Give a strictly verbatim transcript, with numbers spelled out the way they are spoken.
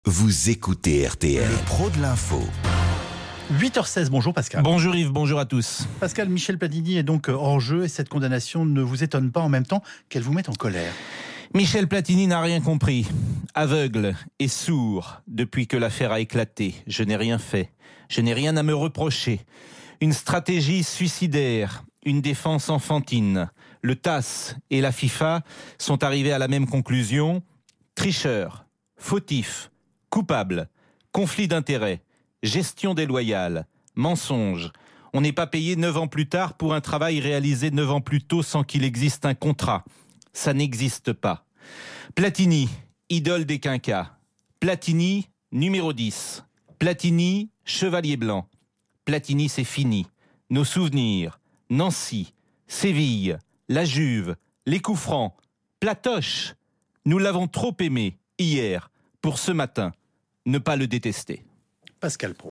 Vous écoutez R T L, le pro de l'info. huit heures seize, bonjour Pascal. Bonjour Yves, bonjour à tous. Pascal, Michel Platini est donc hors jeu et cette condamnation ne vous étonne pas en même temps qu'elle vous mette en colère. Michel Platini n'a rien compris. Aveugle et sourd depuis que l'affaire a éclaté. Je n'ai rien fait. Je n'ai rien à me reprocher. Une stratégie suicidaire, une défense enfantine. Le T A S et la FIFA sont arrivés à la même conclusion. Tricheur, fautif, coupable, conflit d'intérêts, gestion déloyale, mensonge. On n'est pas payé neuf ans plus tard pour un travail réalisé neuf ans plus tôt sans qu'il existe un contrat. Ça n'existe pas. Platini, idole des quinquas. Platini, numéro dix. Platini, chevalier blanc. Platini, c'est fini. Nos souvenirs, Nancy, Séville, la Juve, les coups francs, Platoche. Nous l'avons trop aimé hier pour ce matin. Ne pas le détester. Pascal Pro.